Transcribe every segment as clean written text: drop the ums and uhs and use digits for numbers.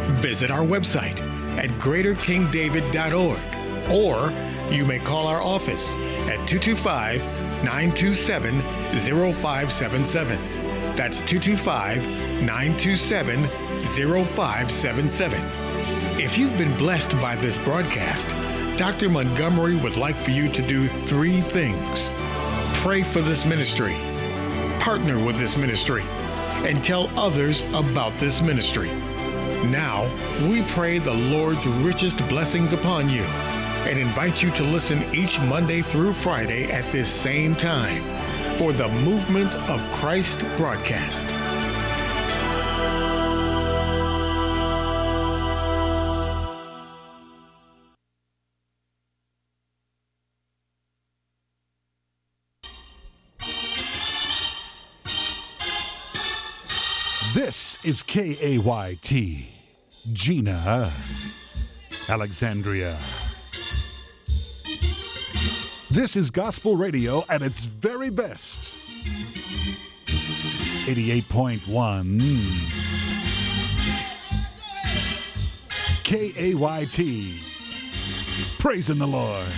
Visit our website at greaterkingdavid.org, or you may call our office at 225-927-0577. That's 225-927-0577. If you've been blessed by this broadcast, Dr. Montgomery would like for you to do 3 things. Pray for this ministry, partner with this ministry, and tell others about this ministry. Now, we pray the Lord's richest blessings upon you and invite you to listen each Monday through Friday at this same time for the Movement of Christ broadcast. This is KAYT, Gina, Alexandria. This is gospel radio at its very best. 88.1 KAYT, praising the Lord.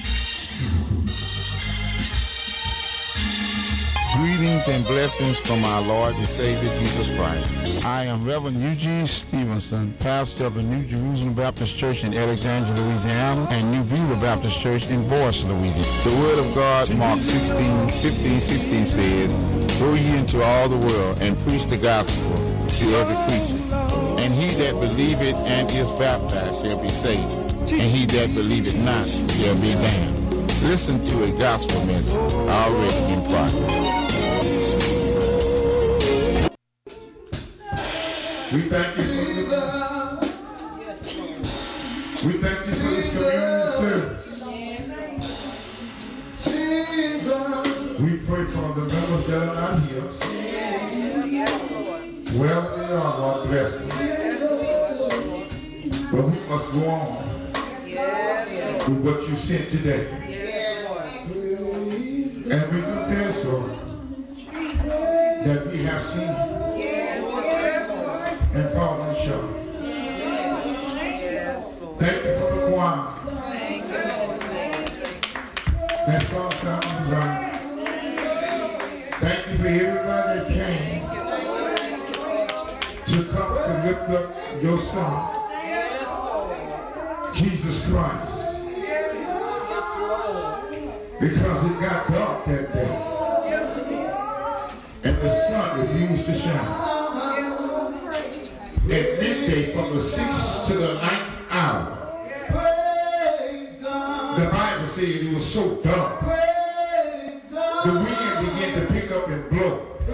Greetings and blessings from our Lord and Savior Jesus Christ. I am Reverend Eugene Stevenson, pastor of the New Jerusalem Baptist Church in Alexandria, Louisiana, and New Beulah Baptist Church in Boyce, Louisiana. The Word of God, Mark 16 says, "Go ye into all the world and preach the gospel to every creature. And he that believeth and is baptized shall be saved, and he that believeth not shall be damned." Listen to a gospel message already in progress. We thank you for this. We thank you for this communion service. We pray for the members that are not here. Well, they are, Lord, bless them. But we must go on with what you sent today. And we confess, Lord, that we have seen and fallen short. Thank you for the choir. That song sounds right. Thank you for everybody that came to come to lift up your son, Jesus Christ. Because it got dark that day. And the sun refused to shine. At midday from the 6th to the 9th hour. The Bible said it was so dark. The wind began to pick up and blow.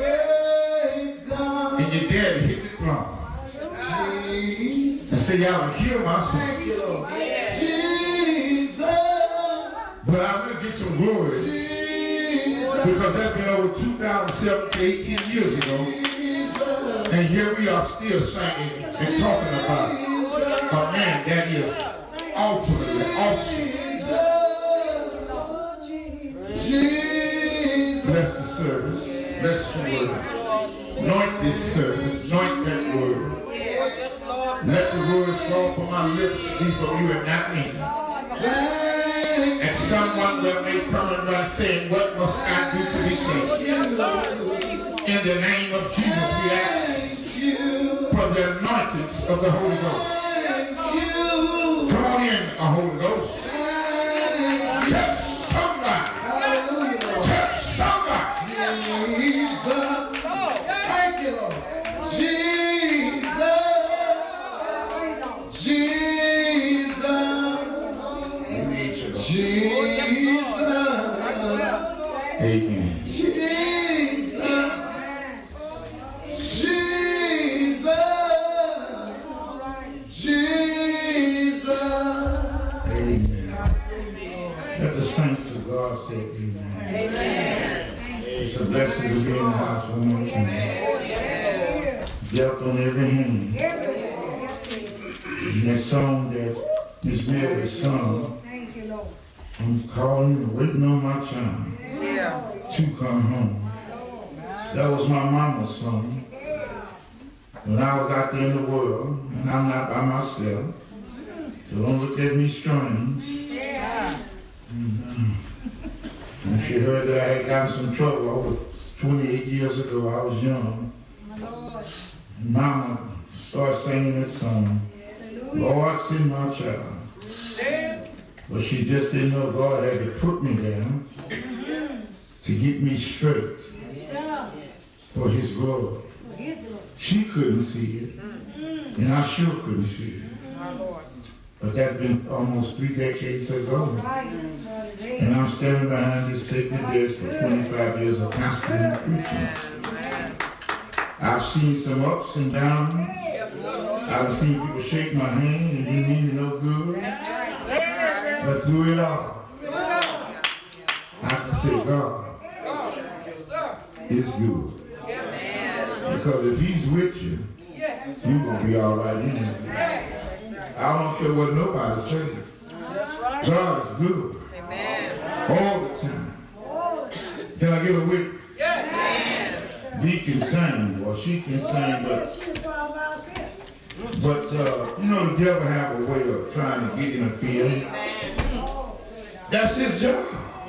And your daddy hit the drum. And said, y'all hear my son. But I will get some glory. Because that's been over 2018 years ago. And here we are still singing and talking about a man that is ultimately awesome. Bless the service. Bless the word. Anoint this service. Anoint that word. Let the words fall from my lips be from you and not me. And someone that may come and run saying, what must I do to be saved? In the name of Jesus we ask for the anointings of the Holy Ghost. Come on in, Holy Ghost. Touch somebody. Touch somebody. Jesus. Thank you, Lord. Jesus. Jesus. We need you, Lord. Jesus. Amen. Jesus. Jesus. Jesus. Amen. Let the saints of God say amen. Amen. It's a blessing to be in the house one more time. Death on every hand. And that song that Miss Mary sung, I'm calling and waiting on my child to come home. That was my mama's song. when I was out there in the world, and I'm not by myself, so don't look at me strange. When she heard that I had gotten some trouble over 28 years ago, I was young. And Mama started singing that song, Lord, send my child. But she just didn't know God had to put me down to get me straight for his glory. She couldn't see it, and I sure couldn't see it. But that's been almost 3 decades ago. And I'm standing behind this sacred desk for 25 years of pastoring and preaching. I've seen some ups and downs. I've seen people shake my hand and didn't mean me no good. But through it all, I can say God is good. Because if he's with you, you're going to be all right anyway. I don't care what nobody says. God is good. All the time. Can I get a witness? He can sing, or she can sing, but you know, the devil have a way of trying to get in the field. That's his job.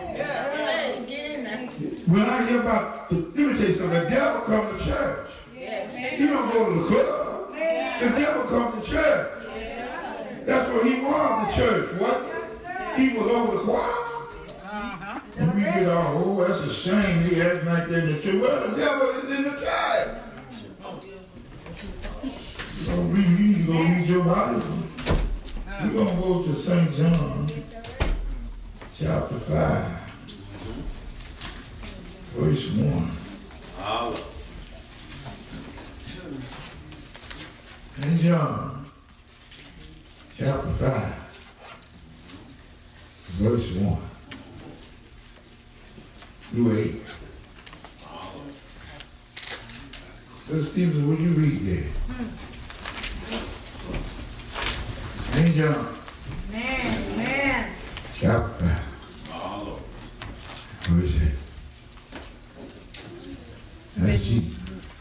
When I hear about, let me tell you something, the devil come to church. You don't go to the club. The devil come to church. That's what he was, the church. What? He was over the choir. And we get all, oh, that's a shame he acting like that in the church. Well, the devil is in the church. You need to go read your Bible. We're going to go to St. John, chapter 5, verse 1. St. John, chapter 5, verse 1 through 8. So, Stevenson, would you read there? St. John, chapter 5, verse 8. That's Jesus.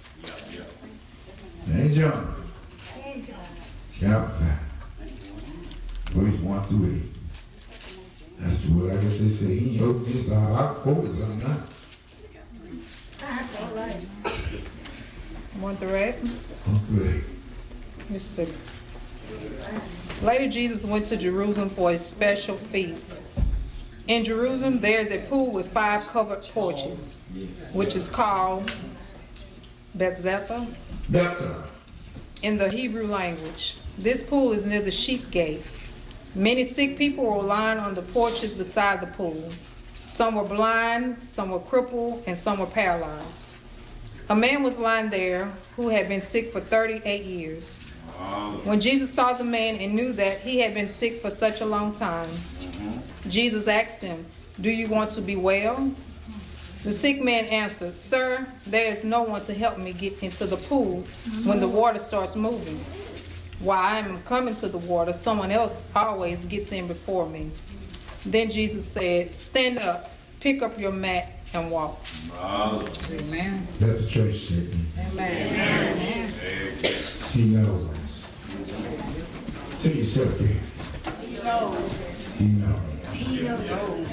St. John, chapter 5, verse 1 through 8. That's the word. I guess they say, he helped me, but I quote it, but I'm not. That's all right. 1 through 8. 1 through 8. Mr. Later, Jesus went to Jerusalem for a special feast. In Jerusalem, there is a pool with 5 covered porches, which is called Bethesda in the Hebrew language. This pool is near the sheep gate. Many sick people were lying on the porches beside the pool. Some were blind, some were crippled, and some were paralyzed. A man was lying there who had been sick for 38 years. When Jesus saw the man and knew that he had been sick for such a long time, Jesus asked him, "Do you want to be well?" The sick man answered, "Sir, there is no one to help me get into the pool when the water starts moving. While I am coming to the water, someone else always gets in before me." Then Jesus said, "Stand up, pick up your mat, and walk." Amen. Let the church say Amen. Amen. he knows. Tell yourself there. He knows. He knows. He knows.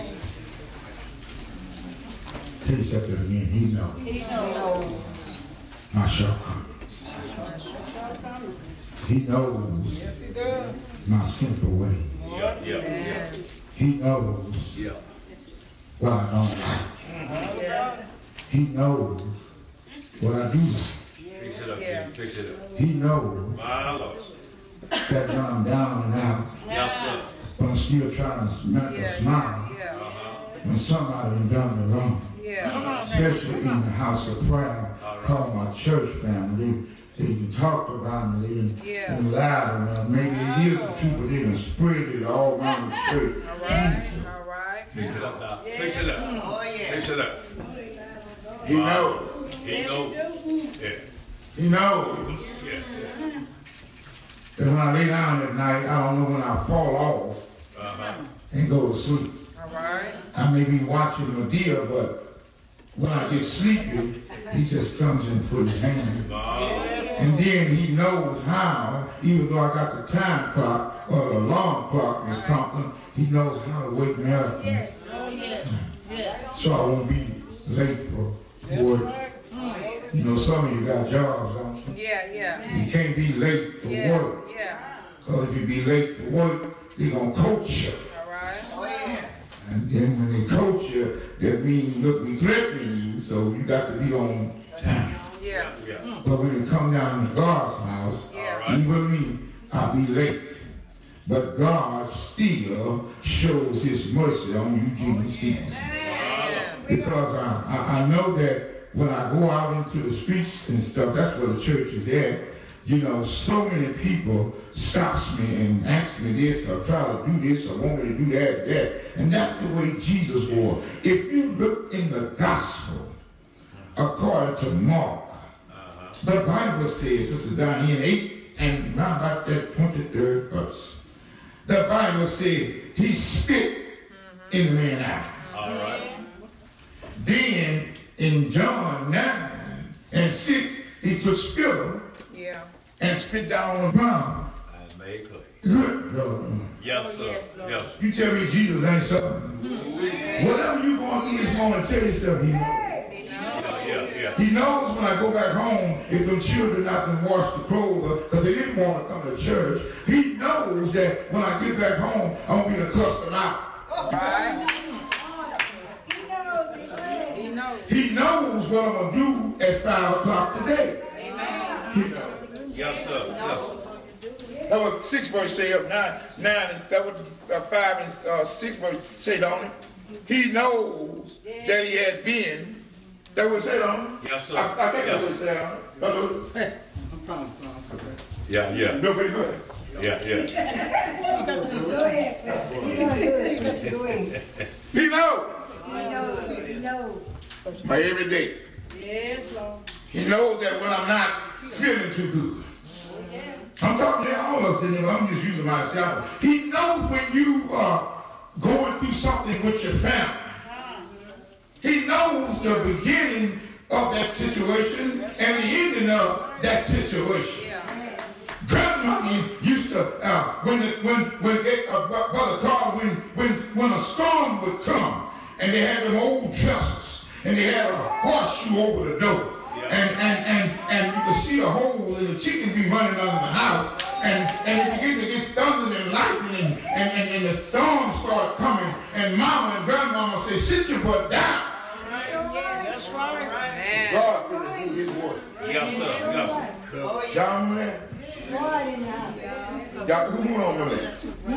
Tell yourself that again. He knows. He knows. My shortcomings. He knows. Yes, he does. My sinful ways. He knows what I don't like. He knows what I do like. Fix it up, baby. Fix it up. He knows My Lord. that when I'm down and out, Yes, sir. but I'm still trying to make a smile when somebody done me wrong. Especially in the house of prayer, called my church family. They even talked about me, they even lied on me. Maybe it is the truth, but they done spread it all around the church. All right. Fix it up now. Fix it up. Fix it up. He knows. He knows. Yeah. He knows. Yeah. that when I lay down at night, I don't know when I fall off and go to sleep. All right. I may be watching Medea, but when I get sleepy, he just comes and puts his hand. Yes, And then he knows how, even though I got the time clock or the alarm clock, Miss Conklin, he knows how to wake me up. So I won't be late for work. You know, some of you got jobs, don't you? Yeah. You can't be late for work. Yeah. Because if you be late for work, they're going to coach you. All right. And then when they coach you, that means we threatening you, so you got to be on time. Yeah. But when it come down to God's house, even me, I'll be late. But God still shows his mercy on Eugene Stevenson. Because I know that when I go out into the streets and stuff, that's where the church is at. You know, so many people stops me and asks me this or try to do this or want me to do that. And that's the way Jesus was. If you look in the gospel, according to Mark, the Bible says, Sister Diane, 8 and round about that 23rd verse, the Bible said he spit in the man's eyes. All right. Then in John 9 and 6, he took spittle and spit down on the ground. And made clay. Good God. Yes, sir. Yes. You tell me Jesus ain't something. Whatever you going through this morning, tell yourself he knows. Yeah. He knows when I go back home, if them children not to wash the clothes because they didn't want to come to church, he knows that when I get back home, I'm going to be the cuss them out. Right. He knows what I'm going to do at 5 o'clock today. He knows. Yes, sir. Yes, sir. That was 6 verse say up 9, that was 5 and 6 verse say, don't it? He knows that he has been. That was said on it? Yes, sir. I think that's what it said on it. Yeah. No, pretty good. Yeah. He knows. My everyday. He knows that when I'm not feeling too good. I'm talking to all of us in here, but I'm just using myself. He knows when you are going through something with your family. He knows the beginning of that situation and the ending of that situation. Grandmama used to, Brother Carl, when a storm would come, and they had them old trestles, and they had a horseshoe over the door, and you could see a hole, and the chickens be running under the house, and it began to get thunder and lightning, and the storm started coming, and Mama and Grandmama say, sit your butt down. That's right. God finished do his work. Yes, sir. Y'all remember that? Y'all, who on remember that?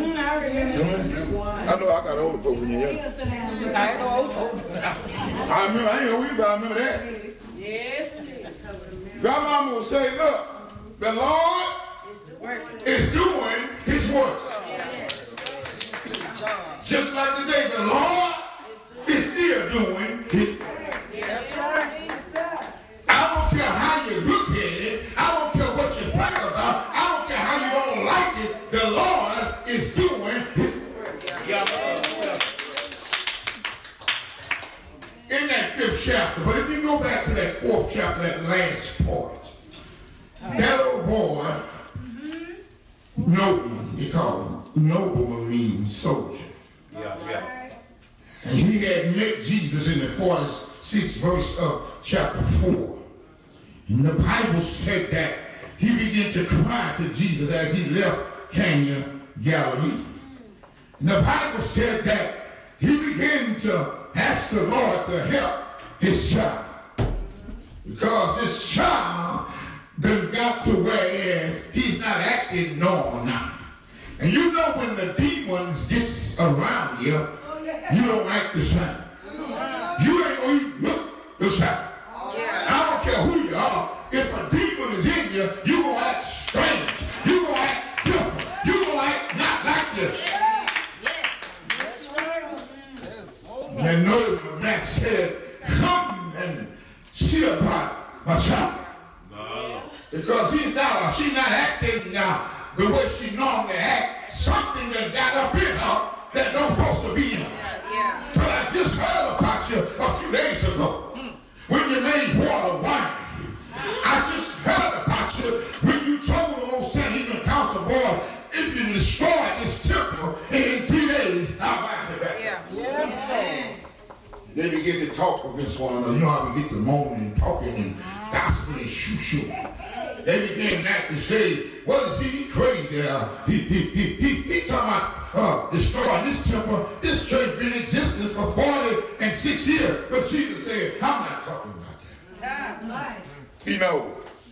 I know I got old folks in here. I ain't no old folk. I ain't know you, but I remember that. Yes. Grandmama would say, look, the Lord is doing his work. Just like today, the Lord is still doing his work. That's right. I don't care how you look at it. I don't care what you think about. I don't care how you don't like it. The Lord is doing his work. In that 5th chapter, but if you go back to that 4th chapter, that last part, that old boy, nobleman, they call him. Nobleman means soldier. Yeah. And he had met Jesus in the 46th verse of chapter 4. And the Bible said that he began to cry to Jesus as he left Cana, Galilee. And the Bible said that he began to ask the Lord to help his child. Because this child done got to whereas he's not acting normal now. And you know when the demons gets around you, you don't act the same. You ain't going to look the same. I don't care who you are. If a demon is in you, you're going to act strange. You're going to act different. You're going to act not like you. And Noah Max said, come and see about my child. Because she's not acting now the way she normally acts. Something that got up in her that don't supposed to be in her. But I just heard about you a few days ago when you made water wine. I just heard about you because if you destroy this temple in 3 days, I'll buy it back. Yeah. Yes, They begin to talk against one another. You know how we get to moaning and talking and gossiping and shoo-shoo. They begin to say, what is he crazy? He talking about destroying this temple. This church been in existence for 46 years. But Jesus said, I'm not talking about that. He knows.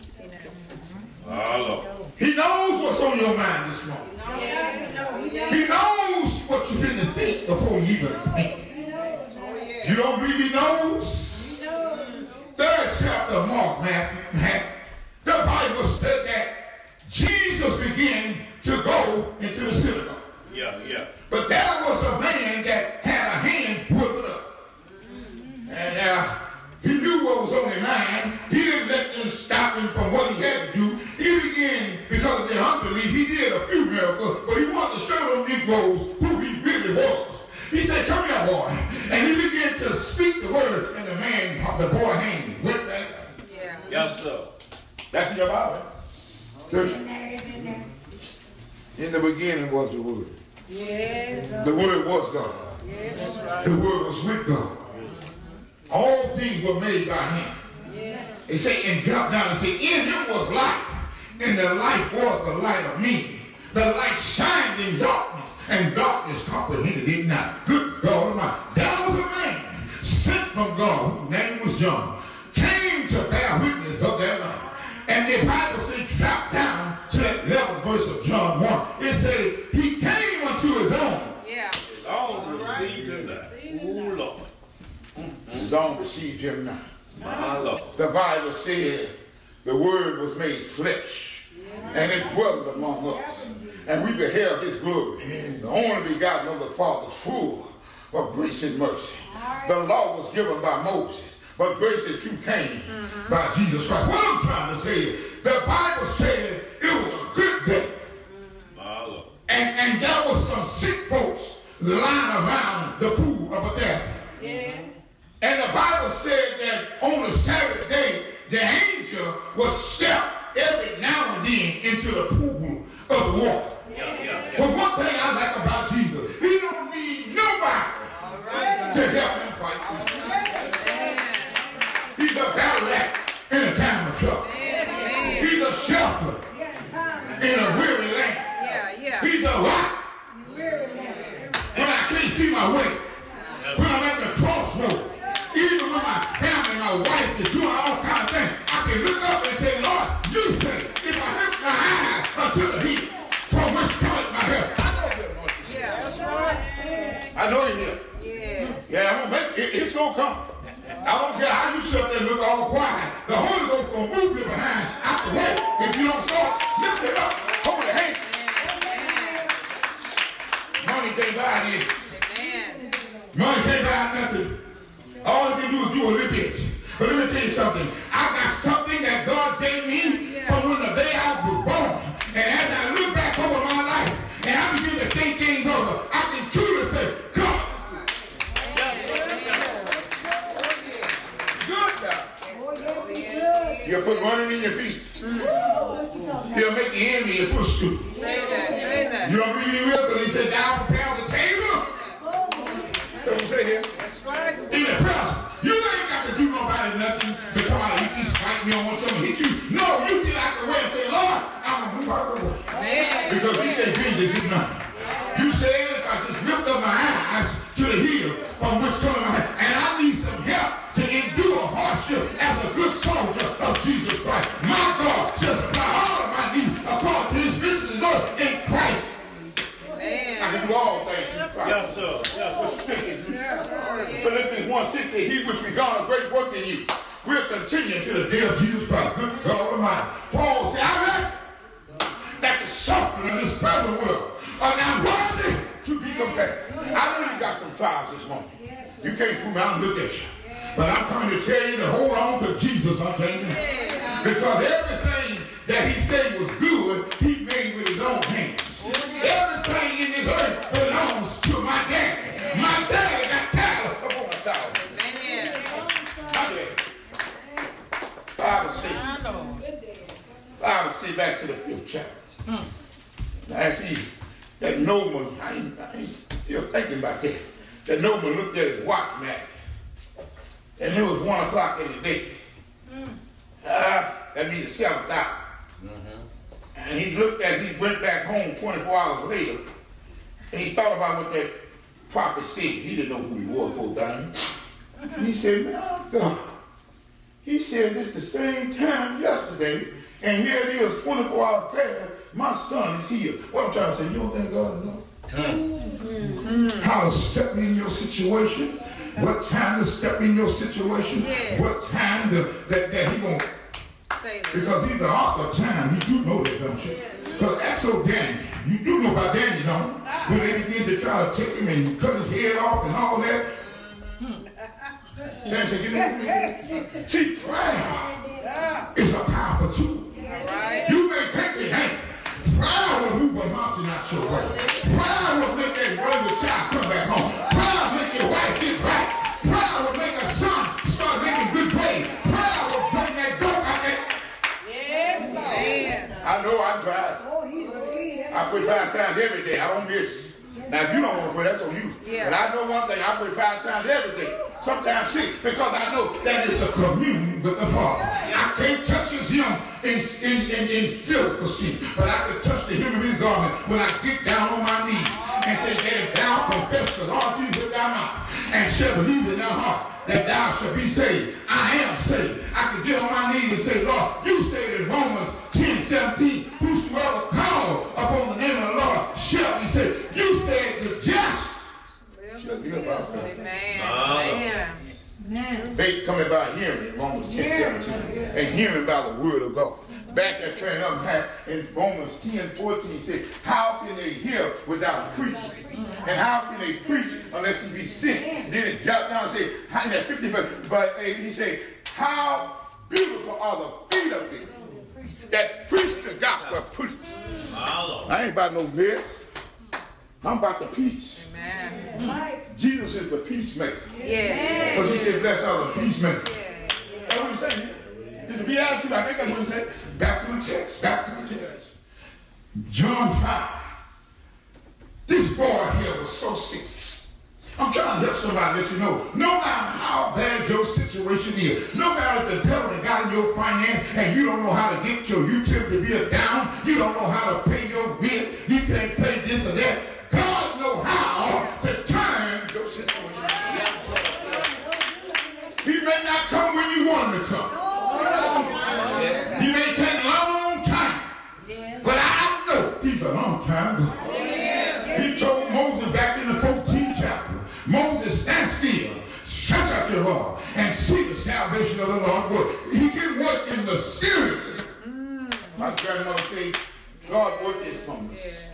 He knows what's on your mind this morning. He knows what you're going to think before you even think. You don't believe he knows? 3rd chapter of Mark, Matthew. The Bible said that Jesus began to go into the synagogue. Yeah. But there was a man that had a hand withered up. And he knew what was on his mind. He didn't let them stop him from what he had to do. He began, because of their unbelief, he did a few miracles, but he wanted to show them Negroes who he really was. He said, come here, boy. And he began to speak the word, and the boy hand went back. Yeah. Yes, sir. That's in your Bible. Church. In the beginning was the Word. Yeah. The Word was God. Yeah. The Word was with God. All things were made by him. Yeah. It said, and drop down and say, in him was life, and the life was the light of men. The light shined in darkness, and darkness comprehended it not. Good God Almighty. There was a man sent from God, whose name was John, came to bear witness of that light. And the Bible says, drop down to that 11th verse of John 1. It said, he came unto his own. Yeah. His own received him not. Oh, Lord. His own received him not. My Lord. The Bible said the Word was made flesh, and it dwelt among us. And we beheld his glory, the only begotten of the Father, full of grace and mercy. The law was given by Moses, but grace and truth came by Jesus Christ. What I'm trying to say is, the Bible said it was a good day. My Lord. And there was some sick folks lying around the pool of Bethesda. Yeah. And the Bible said that on the Sabbath day, the angel would step every now and then into the pool of the water. Yeah. But one thing I like about Jesus, he don't need nobody to help him fight for him. He's a battle axe in a time of trouble. He's a shelter in a weary land. Yeah. He's a rock when I can't see my way. When I'm at the crossroad, even when my family, my wife is doing all kinds of things, I can look up and say, Lord, you say, if I lift my eyes unto the hills, from which cometh my help. I know you're Lord. Yeah. That's right. I know you're here. Yes. Yeah, I'm gonna make it. It's gonna come. I don't care how you sit there and look all quiet. The Holy Ghost gonna move you behind out the way. If you don't start, lift it up. Hold the hand. Money can't buy this. Amen. Money can't buy nothing. All it can do is do a little bit. But let me tell you something. I got something that God gave me from when the day I was born. And as I look back over my life and I begin to think things over, I can truly say, God, good God. You'll put running in your feet. He'll make the enemy your footstool. Say that. You don't believe he will? Because he said, thou prepare the table. That's what he said here. That's right. In the present. You ain't got to do nobody nothing to come out and you fight me on one something hit you. No, you get out the way and say, Lord, I'm going to move out the way. Because you said, vengeance is mine. You said, if I just lift up my eyes to the hill from which coming my help, and I need some help to endure hardship as a good soldier of Jesus Christ. My God shall supply all of my needs according to his riches and glory in Christ. I can do all things in Christ. Yes, sir. Philippians 1:6 says, he which begun a great work in you will continue to the day of Jesus Christ. Good God Almighty. Paul said, I read that the suffering of this present world are not worthy to be compared. I know you got some trials this morning. You can't fool me, I don't look at you. But I'm coming to tell you to hold on to Jesus until the end. Because everything that he said was good, he made with his own hands. Everything in this earth belongs to my daddy. My daddy got cattle upon 1,000. My daddy. Bible say back to the 5th chapter. And see, that nobleman, I ain't still thinking about that. That nobleman looked at his watch, man. And it was 1 o'clock in the day. That means the 7th hour. And he looked as he went back home 24 hours later, and he thought about what that prophet said. He didn't know who he was, poor thing. He said, man, God. He said, this the same time yesterday, and here it is, 24 hours past, my son is here. What I'm trying to say, you don't think God knows? How to step in your situation, what time to step in your situation, what time that he won't. Because he's the author of time. You do know that, don't you? Because Exo Daniel, you do know about Daniel, don't you? When they begin to try to take him and cut his head off and all that. Then say, see, prayer is a powerful tool. You may think it ain't. Prayer will move a mountain out your way. Prayer will make that running child come back home. Prayer will make your wife get right. Prayer will make a son start making good grades. Prayer will bring that dope out there. I know I tried. I pray 5 times every day. I don't miss. Now, if you don't want to pray, that's on you. But I know one thing. I pray 5 times every day. Sometimes 6, because I know that it's a communion with the Father. I can't touch him in physical sheep, but I can touch the hem of his garment when I get down on my knees and say that if thou confess the Lord Jesus with thy mouth and shall believe in thy heart that thou shalt be saved. I am saved. I can get on my knees and say, Lord, you said in Romans 10:17, whosoever call upon the name of the Lord shall be saved. You said the just shall be about faith. Amen. Faith coming by hearing in Romans 10:17, and hearing by the word of God. Back that train up in Romans 10:14 said, how can they hear without preaching? And how can they preach unless he be sent? Then it dropped down and said, in that 50 verse, but he said, how beautiful are the feet of them that preach the gospel of peace. I ain't about no mess. I'm about the peace. Amen. Jesus is the peacemaker. Yeah. Because he said, bless all the peacemakers. That's what he's saying. To be honest, I think that's what he said. Back to the text. Back to the text. John 5. This boy here was so sick. I'm trying to help somebody let you know, no matter how bad your situation is, no matter if the devil that got in your finance and you don't know how to get your utility bill down, you don't know how to pay your bill, you can't pay this or that, God knows how to turn your situation. He may not come when you want him to come. He may take a long time, but I know he's a long time God. He told Moses back in the 14th chapter, Moses, stand still, stretch out your arm, and see the salvation of the Lord work. He can work in the spirit. My grandmother said, God worked his fingers.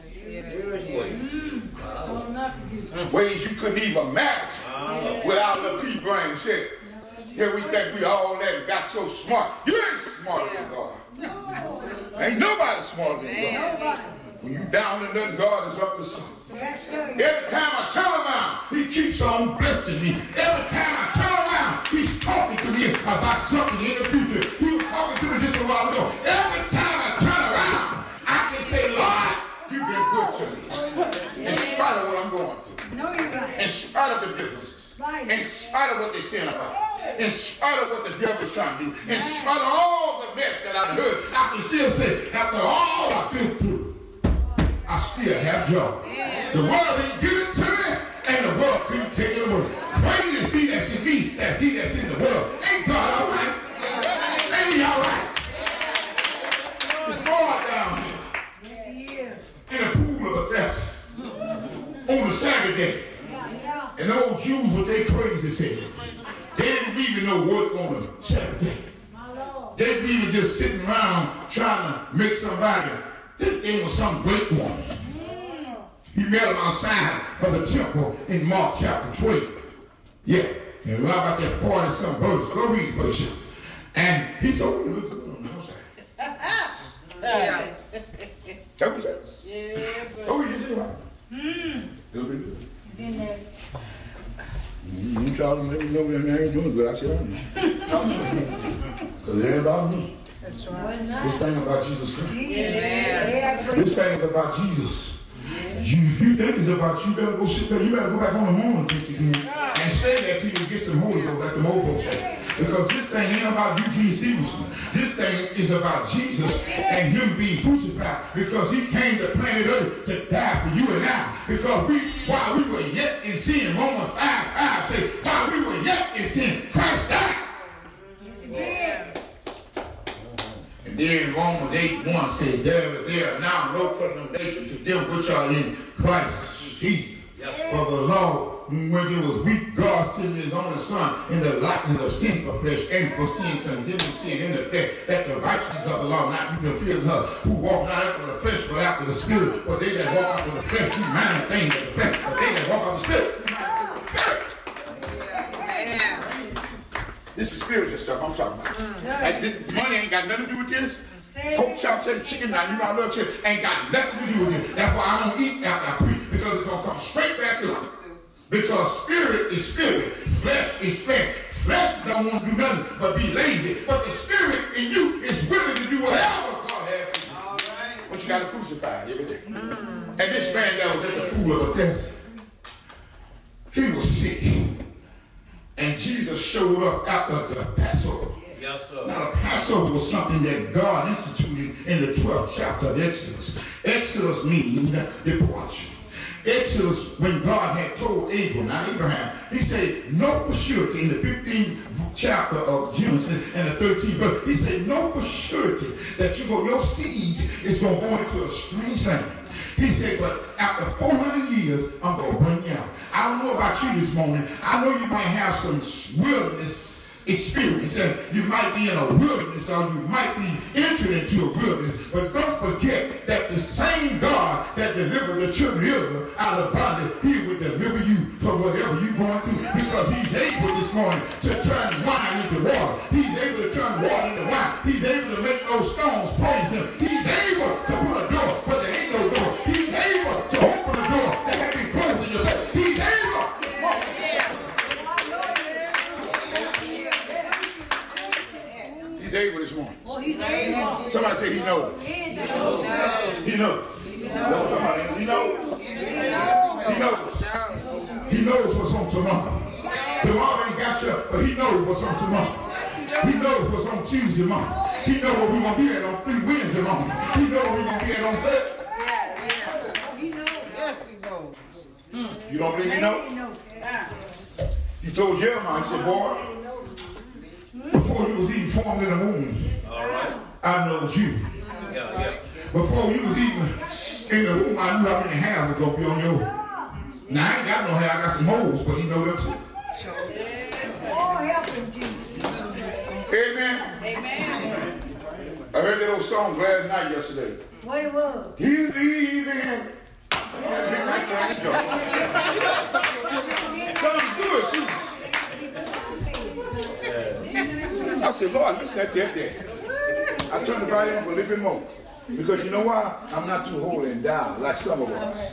Ways you couldn't even imagine without the pea brain said. Here we think we all that and got so smart. You ain't smarter than God. Ain't nobody smarter than God. When you down and nothing, God is up to something. Every time I turn around, he keeps on blessing me. Every time I turn around, he's talking to me about something in the future. He was talking to me just a while ago. Every time I turn around, I can say, Lord, you've been good to me. In spite of what I'm going through. In spite of the differences. In spite of what they're saying about it. In spite of what the devil's trying to do. In spite of all the mess that I've heard, I can still say, after all I've been through, I still have joy. The world didn't give it to me, and the world couldn't take it away. Great is he that's in me, as he that's in the world. Ain't God all right? Ain't he all right? It's hard down here. In the pool of Bethesda. On the Sabbath day. And the old Jews with their crazy selves. They didn't even know work on the Sabbath day. They didn't even just sitting around trying to make somebody. They was some great one. He met him outside of the temple in Mark chapter 12. Yeah. And right about that 40-some verse. Go read it for you. And he said, oh, you look good on the outside. Yeah. That was it. Yeah. Oh, you see right? It'll be good. You try to let me know when I ain't doing good. I said, I know. Because it ain't about me. That's right. This thing about Jesus Christ. Amen. This thing is about Jesus. If you think it's about you, better go sit there. You better go back on the morning gift again and stay there till you get some Holy Ghost, like the old folks say. Because this thing ain't about Eugene Stevenson. This thing is about Jesus and him being crucified, because he came to planet Earth to die for you and I. Because while we were yet in sin, Romans 5:5 say, while we were yet in sin, Christ died. And then Romans 8:1 said, there are now no condemnation to them which are in Christ Jesus. For the law, when it was weak, God sent his only Son in the likeness of sinful flesh, and for sin, condemning sin in the flesh, that the righteousness of the law not be fulfilled in her, who walk not after the flesh, but after the Spirit. For they that walk after the flesh do mind the things of the flesh, but they that walk after the Spirit do mind the Spirit. This is spiritual stuff I'm talking about. Money ain't got nothing to do with this. Pork chops and chicken, now you know I love chicken, ain't got nothing to do with this. That's why I don't eat after I preach, because it's going to come straight back up. Because spirit is spirit, flesh is flesh. Flesh don't want to do nothing but be lazy. But the spirit in you is willing to do whatever God has to do. But you got to crucify every day. And this man that was at the pool of Bethesda, he was sick. And Jesus showed up after the Passover. Yes, sir. Now, the Passover was something that God instituted in the 12th chapter of Exodus. Exodus means departure. Exodus, when God had told Abram, not Abraham, he said, know for surety, in the 15th chapter of Genesis and the 13th verse, he said, know for surety that your seed is going to go into a strange land. He said, but after 400 years, I'm going to bring you out. I don't know about you this morning. I know you might have some wilderness experience, and you might be in a wilderness, or you might be entered into a wilderness, but don't forget that the same God that delivered the children of Israel out of bondage, he will deliver you from whatever you're going through, because he's able this morning to turn wine into water. He's able to turn water into wine. He's able to make those stones praise him. He's able to put a door where there ain't no door. He's able to open a door that had been closed in your face. He's able. He's able this morning. Oh, he's able. Somebody say he knows. He knows. He knows. He knows. He knows. He knows what's on tomorrow. Tomorrow ain't got you, but he knows what's on tomorrow. He knows what's on Tuesday morning. He knows what we're going to be at on 3 Wednesday morning. He knows what we're going to be at on Thursday. Yes, he knows. You don't believe he knows? He told Jeremiah, he said, boy, before you was even formed in the womb, I know you. Before you was even in the womb, I knew how many hairs was going to be on your head. Now, I ain't got no hair, I got some holes, but he know them too. Amen. Amen. I heard that old song last night yesterday. What it was? He's leaving. Sounds good too. I said, Lord, listen at that there. I turned the volume up a little bit more. Because you know why? I'm not too holy and down like some of us.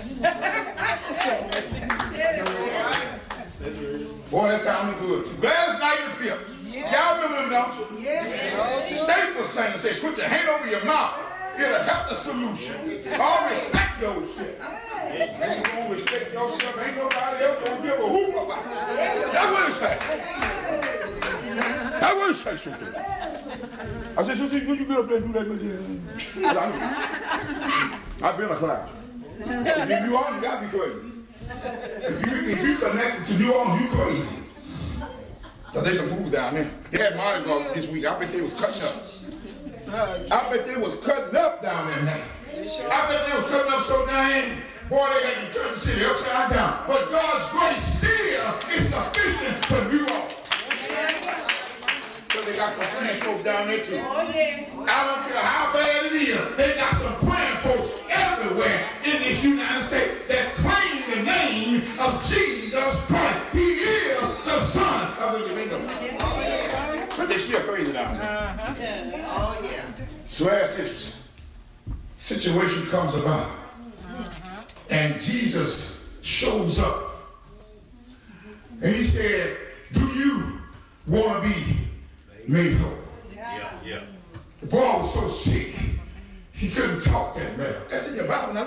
Boy, that sounded good too. Last night the Pips. Y'all remember them, don't you? Yes. Staples sang and said, put your hand over your mouth. It'll help the solution. All respect yourself. You don't respect yourself, ain't nobody else gonna give a hoop about it. That's what it said. That's what it said, sister. I said, sister, could you get up there and do that with you? I've been a class. If you are, you gotta be crazy. If you connected to New Orleans, you crazy. So there's some fools down there. They had Mardi Gras this week. I bet they was cutting up. I bet they was cutting up down there now. I bet they was cutting up so dang. Boy, they had to turn the city upside down. But God's grace still is sufficient for New Orleans. Because they got some praying folks down there too. I don't care how bad it is. They got some praying folks everywhere in this United States that claim the name of Jesus Christ. He is the Son of the living God. But they still crazy down there. Oh, yeah. So as this situation comes about, and Jesus shows up, and he said, do you want to be made whole? Yeah. The boy was so sick, he couldn't talk that well. That's in your Bible. Now